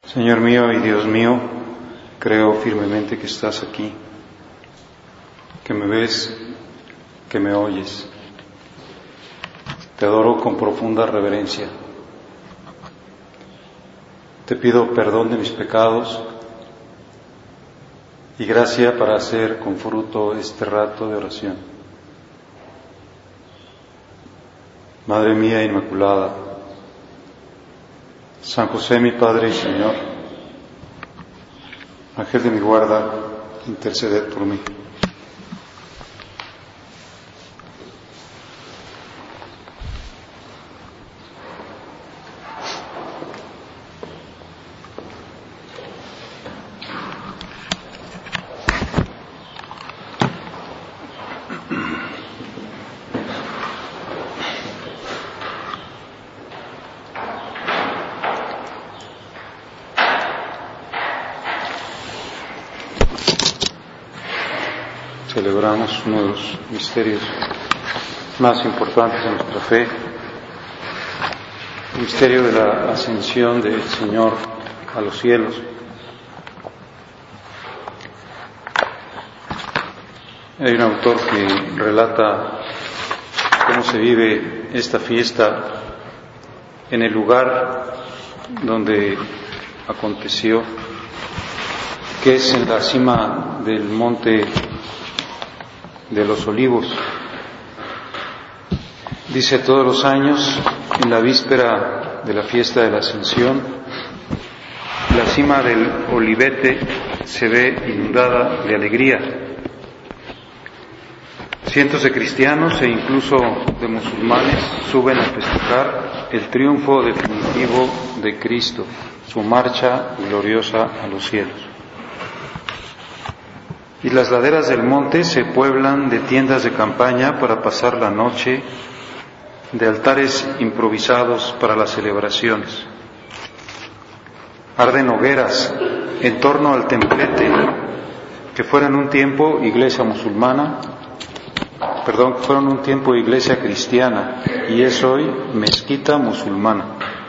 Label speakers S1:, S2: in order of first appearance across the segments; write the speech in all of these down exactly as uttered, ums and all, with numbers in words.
S1: Señor mío y Dios mío, creo firmemente que estás aquí, que me ves, que me oyes. Te adoro con profunda reverencia. Te pido perdón de mis pecados y gracia para hacer con fruto este rato de oración. Madre mía Inmaculada, San José mi Padre y Señor, Ángel de mi guarda, interceded por mí. Celebramos uno de los misterios más importantes de nuestra fe, el misterio de la ascensión del Señor a los cielos. Hay un autor que relata cómo se vive esta fiesta en el lugar donde aconteció, que es en la cima del monte de los Olivos. Dice: todos los años, en la víspera de la fiesta de la Ascensión, la cima del Olivete se ve inundada de alegría. Cientos de cristianos e incluso de musulmanes suben a festejar el triunfo definitivo de Cristo, su marcha gloriosa a los cielos. Y las laderas del monte se pueblan de tiendas de campaña para pasar la noche, de altares improvisados para las celebraciones. Arden hogueras en torno al templete que fuera en un tiempo iglesia musulmana, perdón, que fueron un tiempo iglesia cristiana y es hoy mezquita musulmana.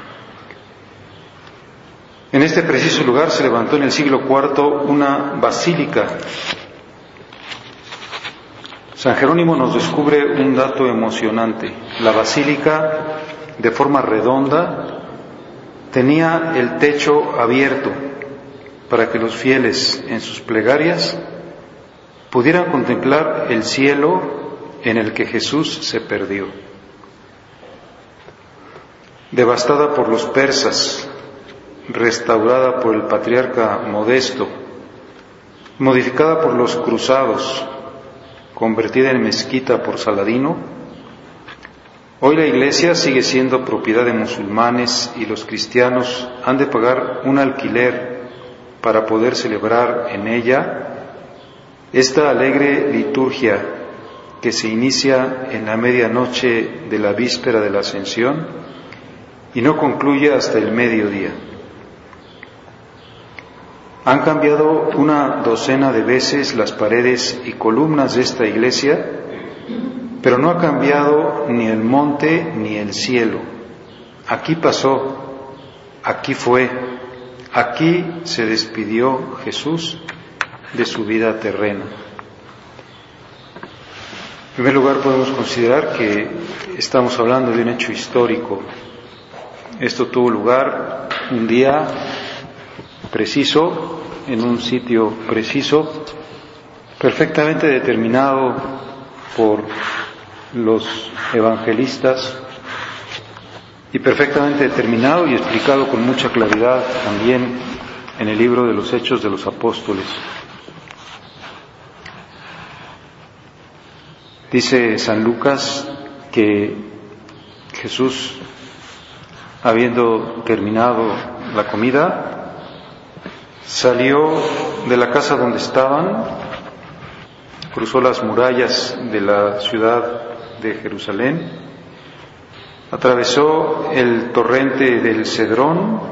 S1: En este preciso lugar se levantó en el siglo cuarto una basílica. San Jerónimo nos descubre un dato emocionante. La basílica, de forma redonda, tenía el techo abierto para que los fieles en sus plegarias pudieran contemplar el cielo en el que Jesús se perdió. Devastada por los persas, restaurada por el patriarca Modesto, modificada por los cruzados, convertida en mezquita por Saladino, hoy la iglesia sigue siendo propiedad de musulmanes y los cristianos han de pagar un alquiler para poder celebrar en ella esta alegre liturgia que se inicia en la medianoche de la víspera de la Ascensión y no concluye hasta el mediodía. Han cambiado una docena de veces las paredes y columnas de esta iglesia, pero no ha cambiado ni el monte ni el cielo. Aquí pasó, aquí fue, aquí se despidió Jesús de su vida terrena. En primer lugar, podemos considerar que estamos hablando de un hecho histórico. Esto tuvo lugar un día preciso, en un sitio preciso, perfectamente determinado por los evangelistas y perfectamente determinado y explicado con mucha claridad también en el libro de los Hechos de los Apóstoles. Dice San Lucas que Jesús, habiendo terminado la comida, salió de la casa donde estaban, cruzó las murallas de la ciudad de Jerusalén, atravesó el torrente del Cedrón,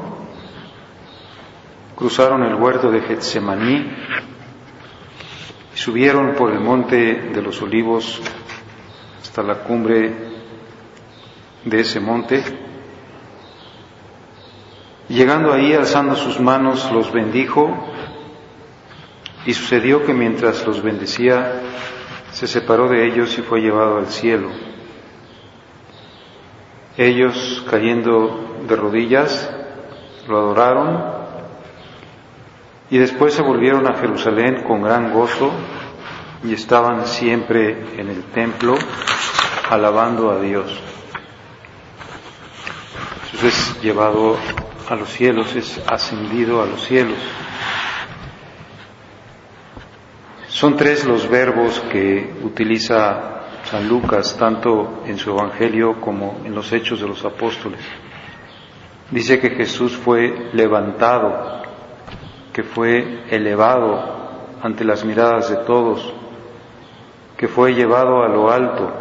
S1: cruzaron el huerto de Getsemaní y subieron por el monte de los Olivos hasta la cumbre de ese monte. Llegando ahí, alzando sus manos, los bendijo, y sucedió que mientras los bendecía, se separó de ellos y fue llevado al cielo. Ellos, cayendo de rodillas, lo adoraron, y después se volvieron a Jerusalén con gran gozo, y estaban siempre en el templo, alabando a Dios. Jesús es llevado a los cielos, es ascendido a los cielos. Son tres los verbos que utiliza San Lucas, tanto en su Evangelio como en los Hechos de los Apóstoles. Dice que Jesús fue levantado, que fue elevado ante las miradas de todos, que fue llevado a lo alto.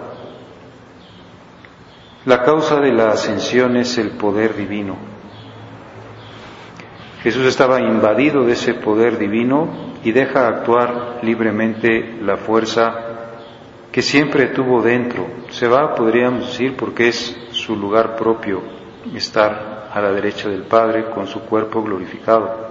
S1: La causa de la ascensión es el poder divino. Jesús estaba invadido de ese poder divino y deja actuar libremente la fuerza que siempre tuvo dentro. Se va, podríamos decir, porque es su lugar propio, estar a la derecha del Padre con su cuerpo glorificado.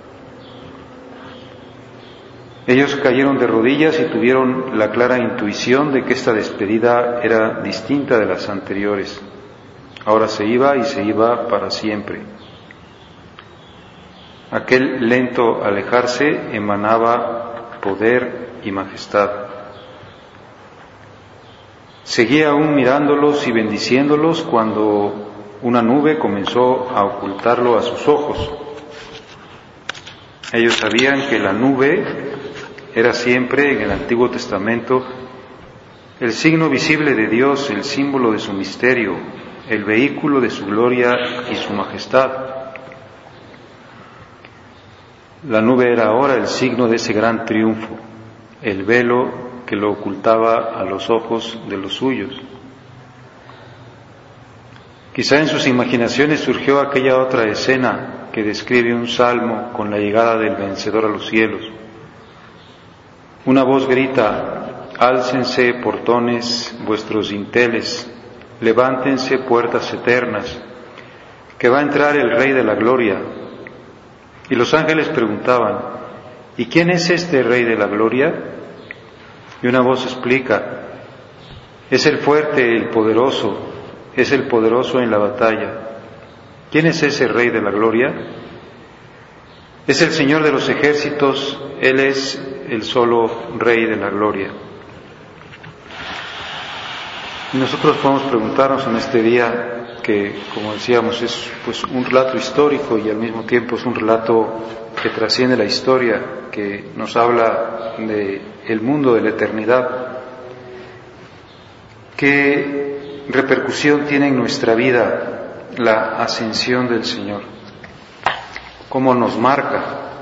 S1: Ellos cayeron de rodillas y tuvieron la clara intuición de que esta despedida era distinta de las anteriores. Ahora se iba y se iba para siempre. Aquel lento alejarse emanaba poder y majestad. Seguía aún mirándolos y bendiciéndolos cuando una nube comenzó a ocultarlo a sus ojos. Ellos sabían que la nube era siempre en el Antiguo Testamento el signo visible de Dios, el símbolo de su misterio, el vehículo de su gloria y su majestad. La nube era ahora el signo de ese gran triunfo, el velo que lo ocultaba a los ojos de los suyos. Quizá en sus imaginaciones surgió aquella otra escena que describe un salmo con la llegada del vencedor a los cielos. Una voz grita: álcense portones vuestros dinteles, levántense puertas eternas, que va a entrar el Rey de la Gloria. Y los ángeles preguntaban: ¿y quién es este Rey de la Gloria? Y una voz explica: es el fuerte, el poderoso, es el poderoso en la batalla. ¿Quién es ese Rey de la Gloria? Es el Señor de los ejércitos, Él es el solo Rey de la Gloria. Y nosotros podemos preguntarnos en este día, que como decíamos es pues un relato histórico y al mismo tiempo es un relato que trasciende la historia, que nos habla de el mundo de la eternidad. ¿Qué repercusión tiene en nuestra vida la ascensión del Señor? ¿Cómo nos marca?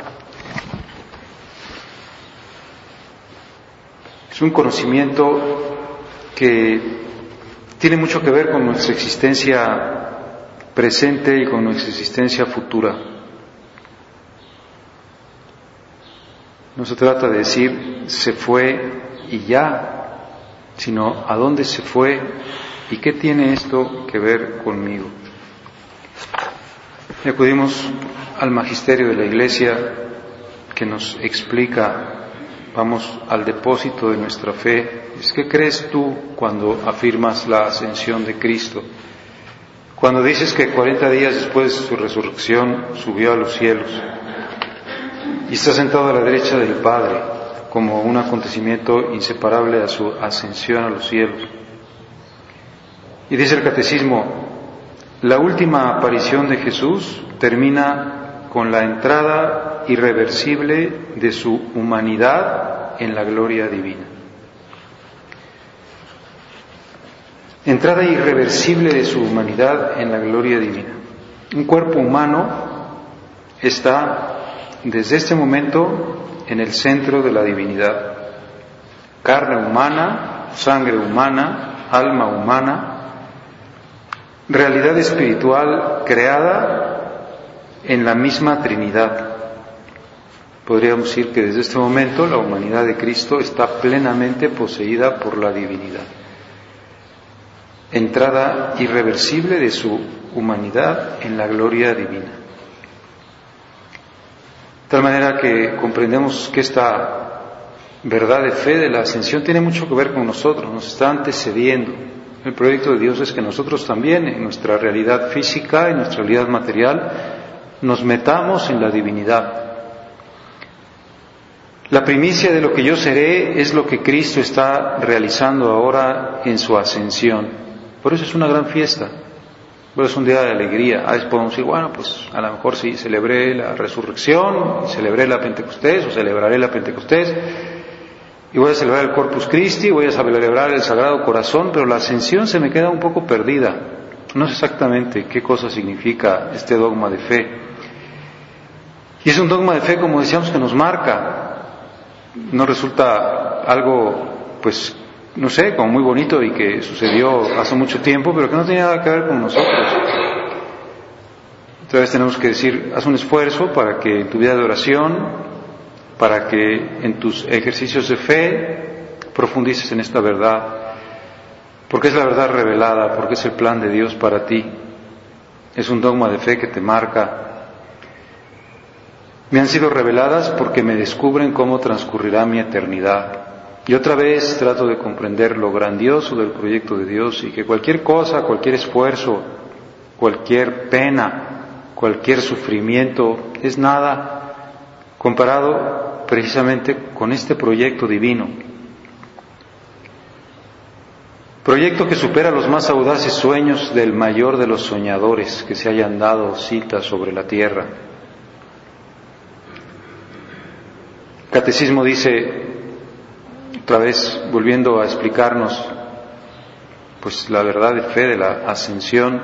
S1: Es un conocimiento que tiene mucho que ver con nuestra existencia presente y con nuestra existencia futura. No se trata de decir se fue y ya, sino a dónde se fue y qué tiene esto que ver conmigo. Y acudimos al magisterio de la Iglesia que nos explica, vamos al depósito de nuestra fe. Es ¿qué crees tú cuando afirmas la ascensión de Cristo? Cuando dices que cuarenta días después de su resurrección subió a los cielos y está sentado a la derecha del Padre como un acontecimiento inseparable a su ascensión a los cielos. Y dice el Catecismo, la última aparición de Jesús termina con la entrada irreversible de su humanidad en la gloria divina. Entrada irreversible de su humanidad en la gloria divina. Un cuerpo humano está desde este momento en el centro de la divinidad. Carne humana, sangre humana, alma humana, realidad espiritual creada en la misma Trinidad. Podríamos decir que desde este momento la humanidad de Cristo está plenamente poseída por la divinidad. Entrada irreversible de su humanidad en la gloria divina. De tal manera que comprendemos que esta verdad de fe de la ascensión tiene mucho que ver con nosotros, nos está antecediendo. El proyecto de Dios es que nosotros también, en nuestra realidad física, en nuestra realidad material, nos metamos en la divinidad. La primicia de lo que yo seré es lo que Cristo está realizando ahora en su ascensión. Por eso es una gran fiesta, por eso es un día de alegría. A veces podemos decir, bueno, pues a lo mejor sí celebré la resurrección, celebré la Pentecostés o celebraré la Pentecostés, y voy a celebrar el Corpus Christi, voy a celebrar el Sagrado Corazón, pero la ascensión se me queda un poco perdida. No sé exactamente qué cosa significa este dogma de fe. Y es un dogma de fe, como decíamos, que nos marca. No resulta algo, pues, no sé, como muy bonito y que sucedió hace mucho tiempo, pero que no tiene nada que ver con nosotros. Otra vez tenemos que decir, haz un esfuerzo para que en tu vida de oración, para que en tus ejercicios de fe profundices en esta verdad, porque es la verdad revelada, porque es el plan de Dios para ti. Es un dogma de fe que te marca. Me han sido reveladas porque me descubren cómo transcurrirá mi eternidad. Y otra vez trato de comprender lo grandioso del proyecto de Dios y que cualquier cosa, cualquier esfuerzo, cualquier pena, cualquier sufrimiento es nada comparado precisamente con este proyecto divino. Proyecto que supera los más audaces sueños del mayor de los soñadores que se hayan dado cita sobre la tierra. El Catecismo dice, otra vez volviendo a explicarnos pues la verdad de fe de la ascensión,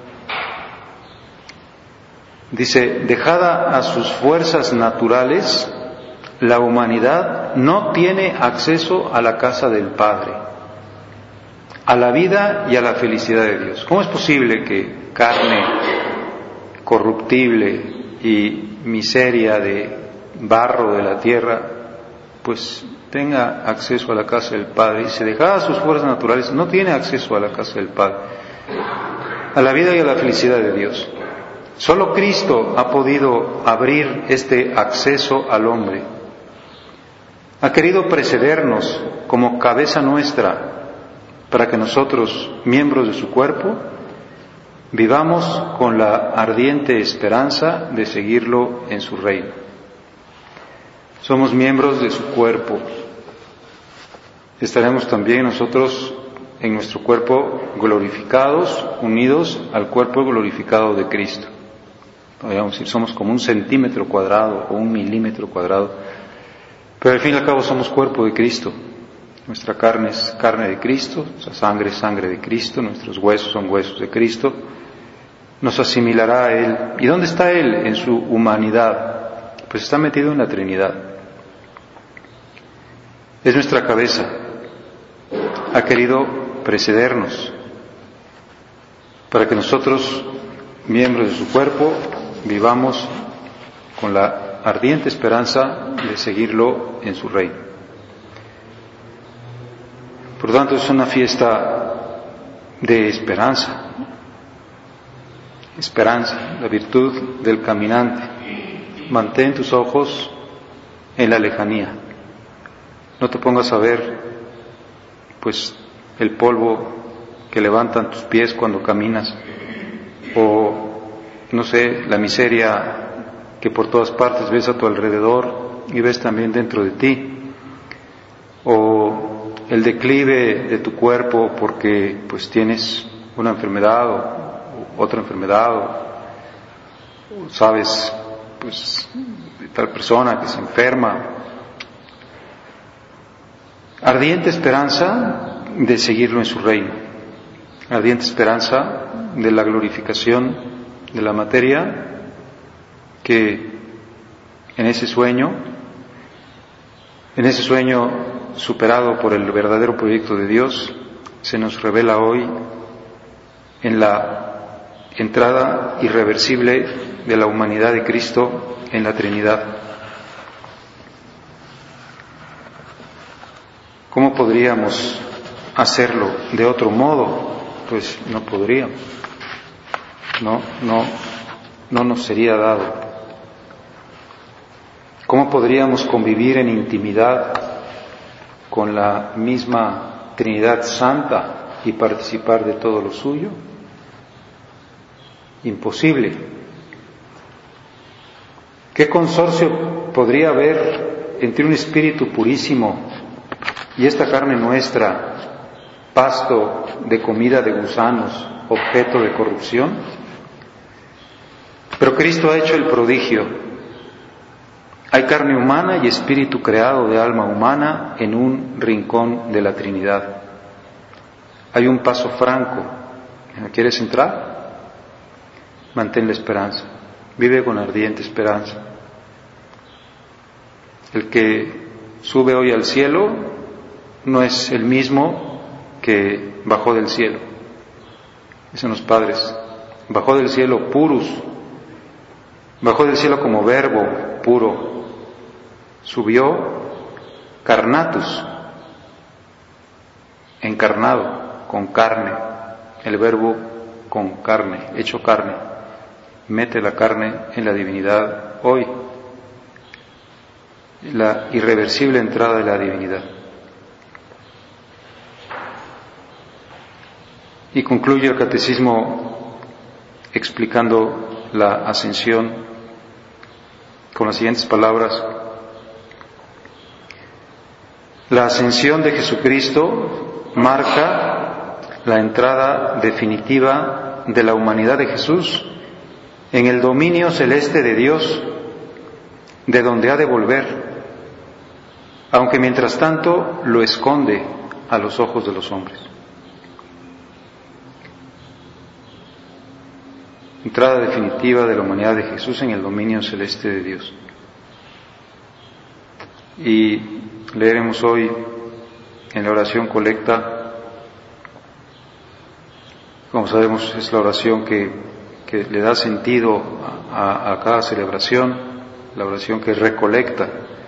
S1: dice, dejada a sus fuerzas naturales, la humanidad no tiene acceso a la casa del Padre, a la vida y a la felicidad de Dios. ¿Cómo es posible que carne corruptible y miseria de barro de la tierra, pues tenga acceso a la casa del Padre? Y se dejada a sus fuerzas naturales, no tiene acceso a la casa del Padre, a la vida y a la felicidad de Dios. Solo Cristo ha podido abrir este acceso al hombre. Ha querido precedernos como cabeza nuestra para que nosotros, miembros de su cuerpo, vivamos con la ardiente esperanza de seguirlo en su reino. Somos miembros de su cuerpo. Estaremos también nosotros en nuestro cuerpo glorificados, unidos al cuerpo glorificado de Cristo. Podríamos decir, somos como un centímetro cuadrado o un milímetro cuadrado, pero al fin y al cabo somos cuerpo de Cristo. Nuestra carne es carne de Cristo, nuestra sangre es sangre de Cristo, nuestros huesos son huesos de Cristo. Nos asimilará a Él. ¿Y dónde está Él en su humanidad? Pues está metido en la Trinidad. Es nuestra cabeza. Ha querido precedernos para que nosotros, miembros de su cuerpo, vivamos con la ardiente esperanza de seguirlo en su reino. Por lo tanto, es una fiesta de esperanza. Esperanza, la virtud del caminante. Mantén tus ojos en la lejanía. No te pongas a ver, pues, el polvo que levantan tus pies cuando caminas, o, no sé, la miseria que por todas partes ves a tu alrededor y ves también dentro de ti, o el declive de tu cuerpo porque pues tienes una enfermedad o otra enfermedad, o, o sabes pues de tal persona que se enferma. Ardiente esperanza de seguirlo en su reino, ardiente esperanza de la glorificación de la materia, que en ese sueño, en ese sueño superado por el verdadero proyecto de Dios, se nos revela hoy en la entrada irreversible de la humanidad de Cristo en la Trinidad. ¿Cómo podríamos hacerlo de otro modo? Pues no podríamos. No, no, no nos sería dado. ¿Cómo podríamos convivir en intimidad con la misma Trinidad Santa y participar de todo lo suyo? Imposible. ¿Qué consorcio podría haber entre un espíritu purísimo y esta carne nuestra, pasto de comida de gusanos, objeto de corrupción? Pero Cristo ha hecho el prodigio. Hay carne humana y espíritu creado de alma humana en un rincón de la Trinidad. Hay un paso franco. ¿Quieres entrar? Mantén la esperanza. Vive con ardiente esperanza. El que sube hoy al cielo no es el mismo que bajó del cielo. Dicen los padres, bajó del cielo purus, bajó del cielo como verbo puro, subió carnatus, encarnado, con carne, el verbo con carne, hecho carne, mete la carne en la divinidad hoy, la irreversible entrada de la divinidad. Y concluye el catecismo explicando la ascensión con las siguientes palabras. La ascensión de Jesucristo marca la entrada definitiva de la humanidad de Jesús en el dominio celeste de Dios, de donde ha de volver, aunque mientras tanto lo esconde a los ojos de los hombres. Entrada definitiva de la humanidad de Jesús en el dominio celeste de Dios. Y leeremos hoy en la oración colecta, como sabemos es la oración que, que le da sentido a, a cada celebración, la oración que recolecta.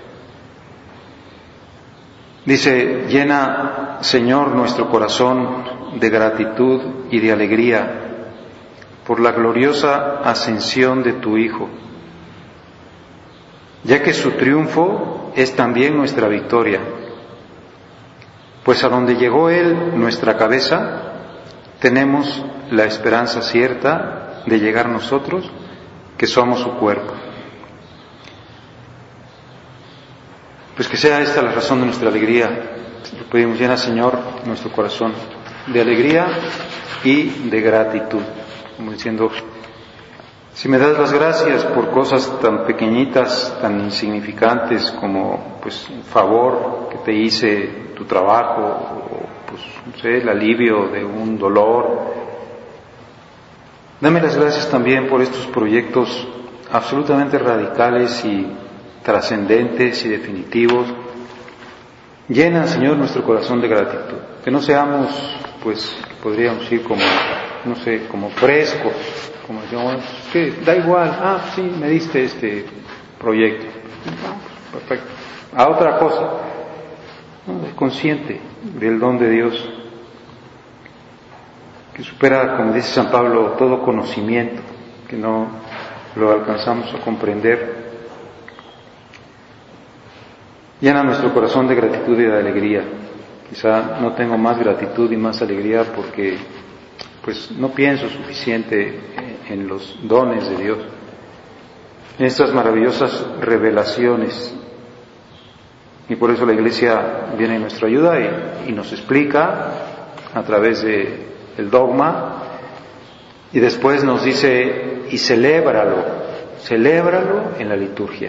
S1: Dice, llena, Señor, nuestro corazón de gratitud y de alegría por la gloriosa ascensión de tu Hijo, ya que su triunfo es también nuestra victoria, pues a donde llegó Él, nuestra cabeza, tenemos la esperanza cierta de llegar nosotros, que somos su cuerpo. Pues que sea esta la razón de nuestra alegría. Lo pedimos, llena, Señor, nuestro corazón de alegría y de gratitud, como diciendo, si me das las gracias por cosas tan pequeñitas, tan insignificantes como pues un favor que te hice, tu trabajo, o pues no sé, el alivio de un dolor, dame las gracias también por estos proyectos absolutamente radicales y trascendentes y definitivos. Llena, Señor, nuestro corazón de gratitud, que no seamos, pues podríamos ir como, no sé, como frescos, como decíamos, bueno, ¿qué? Da igual, ah, sí, me diste este proyecto, ah, perfecto, a otra cosa, no, consciente del don de Dios, que supera, como dice San Pablo, todo conocimiento, que no lo alcanzamos a comprender. Llena nuestro corazón de gratitud y de alegría. Quizá no tengo más gratitud y más alegría porque pues no pienso suficiente en los dones de Dios, en estas maravillosas revelaciones. Y por eso la Iglesia viene en nuestra ayuda y, y nos explica a través de el dogma, y después nos dice, y celébralo, celébralo en la liturgia.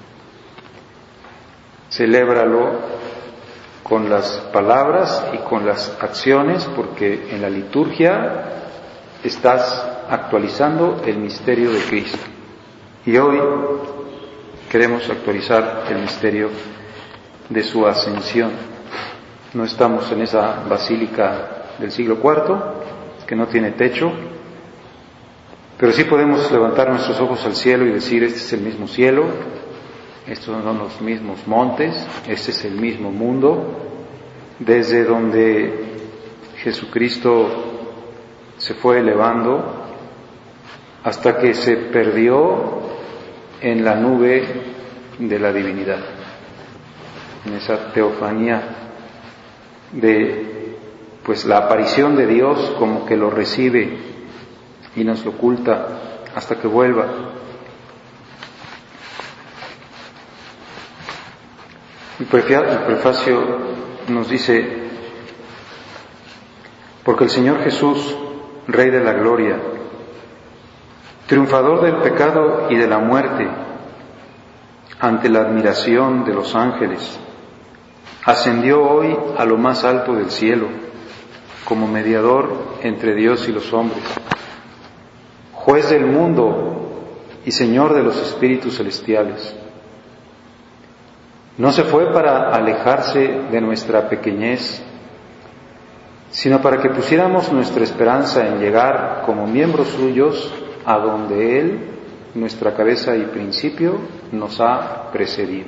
S1: Celébralo con las palabras y con las acciones, porque en la liturgia estás actualizando el misterio de Cristo. Y hoy queremos actualizar el misterio de su ascensión. No estamos en esa basílica del siglo cuarto, que no tiene techo, pero sí podemos levantar nuestros ojos al cielo y decir, este es el mismo cielo, estos son los mismos montes, este es el mismo mundo, desde donde Jesucristo se fue elevando hasta que se perdió en la nube de la divinidad, en esa teofanía de pues la aparición de Dios, como que lo recibe y nos lo oculta hasta que vuelva. El prefacio nos dice: porque el Señor Jesús, Rey de la Gloria, triunfador del pecado y de la muerte, ante la admiración de los ángeles, ascendió hoy a lo más alto del cielo, como mediador entre Dios y los hombres, juez del mundo y Señor de los espíritus celestiales. No se fue para alejarse de nuestra pequeñez, sino para que pusiéramos nuestra esperanza en llegar como miembros suyos a donde Él, nuestra cabeza y principio, nos ha precedido.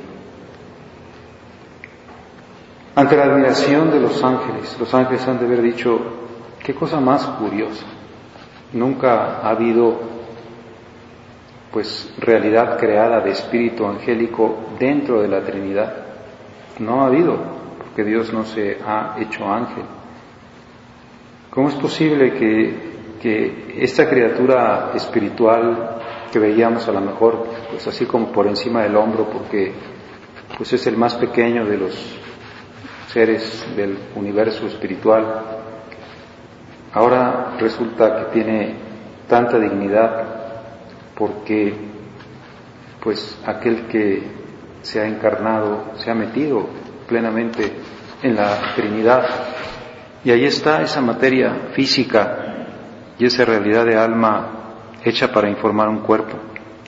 S1: Ante la admiración de los ángeles, los ángeles han de haber dicho: qué cosa más curiosa. Nunca ha habido pues realidad creada de espíritu angélico dentro de la Trinidad. No ha habido, porque Dios no se ha hecho ángel. ¿Cómo es posible que, que esta criatura espiritual que veíamos a lo mejor pues así como por encima del hombro, porque pues es el más pequeño de los seres del universo espiritual, ahora resulta que tiene tanta dignidad? Porque pues aquel que se ha encarnado se ha metido plenamente en la Trinidad, y ahí está esa materia física y esa realidad de alma hecha para informar un cuerpo.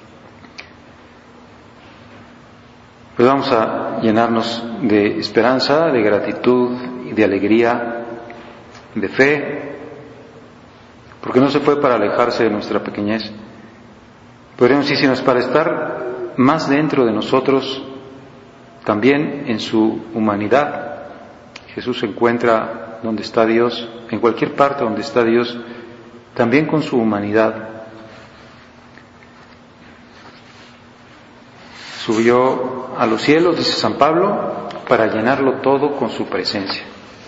S1: Pues vamos a llenarnos de esperanza, de gratitud y de alegría, de fe, porque no se fue para alejarse de nuestra pequeñez. Podríamos decir, sino es para estar más dentro de nosotros, también en su humanidad. Jesús se encuentra donde está Dios, en cualquier parte donde está Dios, también con su humanidad. Subió a los cielos, dice San Pablo, para llenarlo todo con su presencia.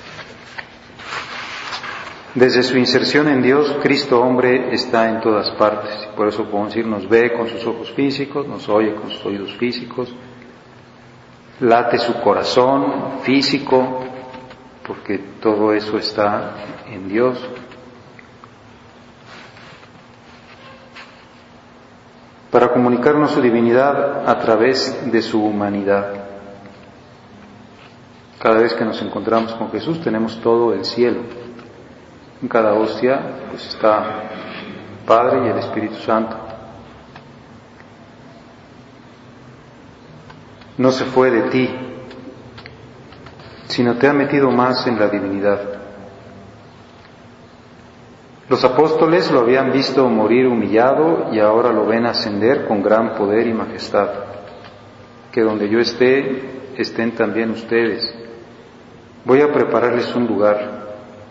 S1: Desde su inserción en Dios, Cristo hombre está en todas partes. Por eso podemos decir, nos ve con sus ojos físicos, nos oye con sus oídos físicos, late su corazón físico, porque todo eso está en Dios. Para comunicarnos su divinidad a través de su humanidad. Cada vez que nos encontramos con Jesús tenemos todo el cielo. En cada hostia pues está el Padre y el Espíritu Santo. No se fue de ti, sino te ha metido más en la divinidad. Los apóstoles lo habían visto morir humillado y ahora lo ven ascender con gran poder y majestad. Que donde yo esté, estén también ustedes. Voy a prepararles un lugar.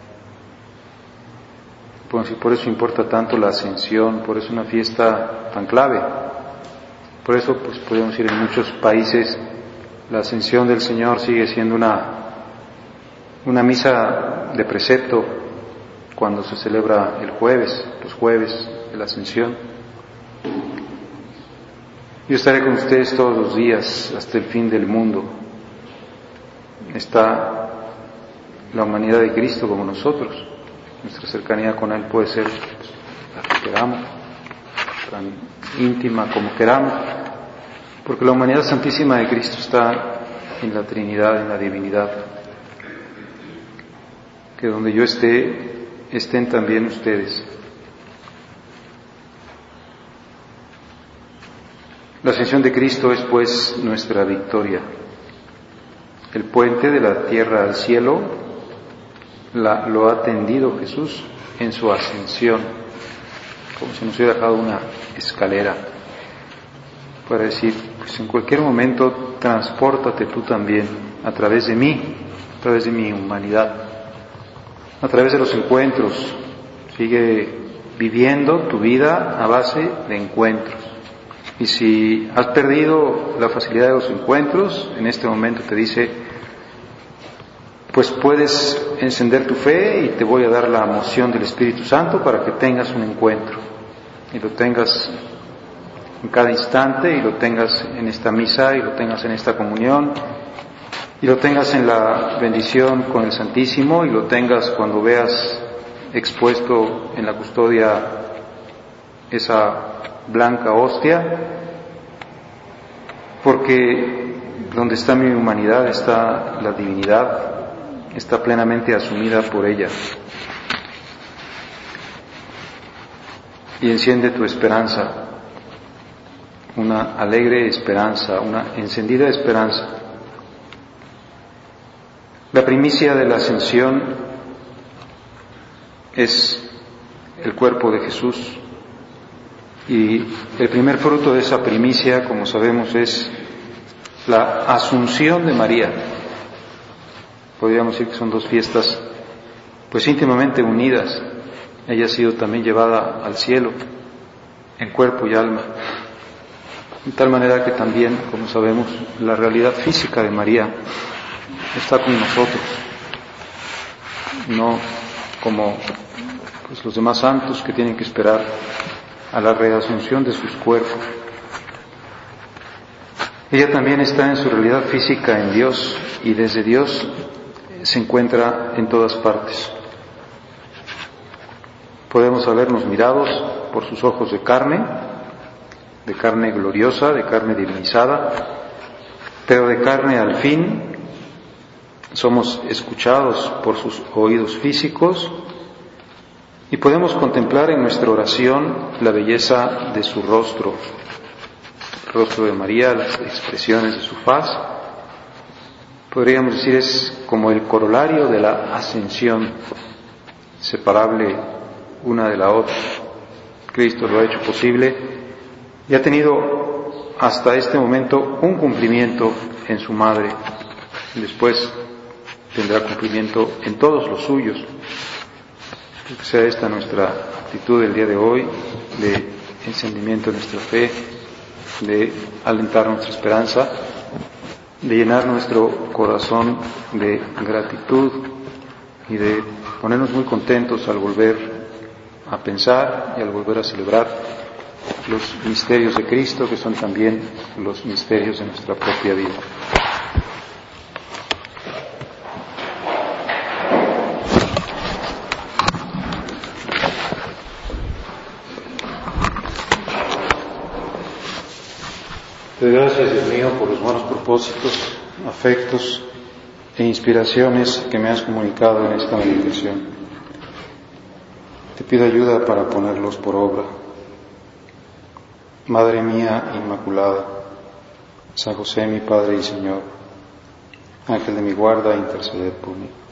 S1: Pues, por eso importa tanto la ascensión, por eso es una fiesta tan clave. Por eso, pues podemos decir, en muchos países la ascensión del Señor sigue siendo una, una misa de precepto cuando se celebra el jueves, los jueves de la ascensión. Yo estaré con ustedes todos los días hasta el fin del mundo. Está la humanidad de Cristo como nosotros. Nuestra cercanía con Él puede ser pues, la que queramos, tan íntima como queramos, porque la humanidad santísima de Cristo está en la Trinidad, en la divinidad. Que donde yo esté, estén también ustedes. La ascensión de Cristo es pues nuestra victoria. El puente de la tierra al cielo La, lo ha tendido Jesús en su ascensión, como si nos hubiera dejado una escalera para decir, pues en cualquier momento transpórtate tú también a través de mí, a través de mi humanidad, a través de los encuentros. Sigue viviendo tu vida a base de encuentros. Y si has perdido la facilidad de los encuentros, en este momento te dice, pues puedes encender tu fe y te voy a dar la moción del Espíritu Santo para que tengas un encuentro y lo tengas en cada instante y lo tengas en esta misa y lo tengas en esta comunión y lo tengas en la bendición con el Santísimo y lo tengas cuando veas expuesto en la custodia esa blanca hostia, porque donde está mi humanidad está la divinidad, está plenamente asumida por ella. Y enciende tu esperanza, una alegre esperanza, una encendida esperanza. La primicia de la ascensión es el cuerpo de Jesús. Y el primer fruto de esa primicia, como sabemos, es la asunción de María. Podríamos decir que son dos fiestas pues íntimamente unidas. Ella ha sido también llevada al cielo en cuerpo y alma. De tal manera que también, como sabemos, la realidad física de María está con nosotros. No como pues, los demás santos que tienen que esperar a la reasunción de sus cuerpos. Ella también está en su realidad física en Dios y desde Dios se encuentra en todas partes. Podemos habernos mirados por sus ojos de carne, de carne gloriosa, de carne divinizada, pero de carne al fin somos escuchados por sus oídos físicos y podemos contemplar en nuestra oración la belleza de su rostro, el rostro de María, las expresiones de su faz. Podríamos decir es como el corolario de la ascensión, separable una de la otra. Cristo lo ha hecho posible y ha tenido hasta este momento un cumplimiento en su madre. Después tendrá cumplimiento en todos los suyos. Que sea esta nuestra actitud del día de hoy, de encendimiento de nuestra fe, de alentar nuestra esperanza, de llenar nuestro corazón de gratitud y de ponernos muy contentos al volver a pensar y al volver a celebrar los misterios de Cristo, que son también los misterios de nuestra propia vida. Te doy gracias, Dios mío, por los buenos propósitos, afectos e inspiraciones que me has comunicado en esta meditación. Te pido ayuda para ponerlos por obra. Madre mía Inmaculada, San José mi Padre y Señor, Ángel de mi guarda, interceded por mí.